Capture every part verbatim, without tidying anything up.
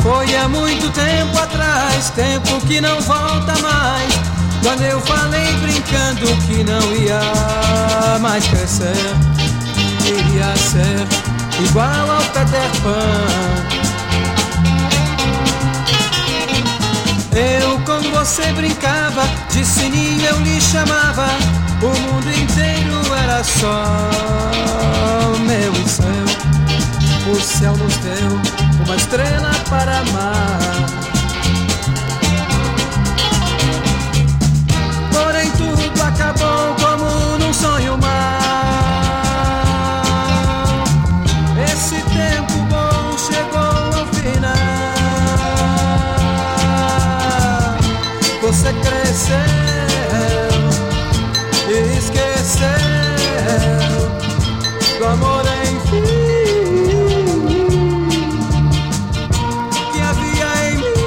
Foi há muito tempo atrás, tempo que não volta mais, quando eu falei brincando que não ia mais crescer, iria ser igual ao Peter Pan. Eu com você brincava, de sininho eu lhe chamava, o mundo inteiro era só meu e seu. O céu nos deu uma estrela para amar, porém tudo acabou como num sonho mau. Esse tempo bom chegou ao final. Você cresceu e esqueceu do amor enfim que havia em mim.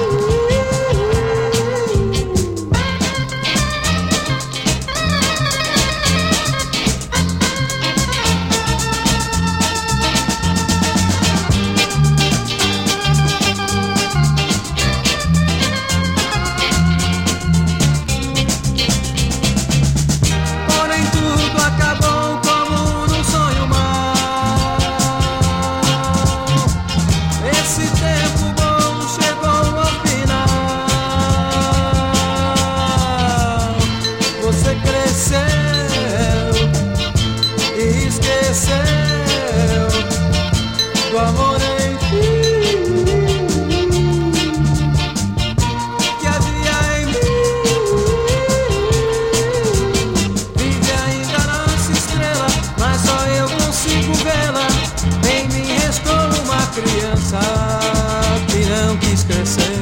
Porém tudo acabou como num sonho mau. Esse tempo bom chegou ao final. Você cresceu e esqueceu do amor enfim que havia em mim. Vive ainda nossa estrela, mas só eu consigo vê-la. Em mim restou uma criança que não quis crescer.